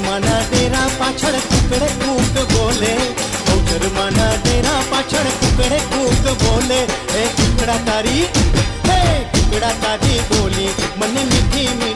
माना डेरा पाछड़ कुकड़े कूक बोले, बौचर माना डेरा पाछड़ कुकड़े कूक बोले। ए कुकड़ा तारी बोली मन मीठी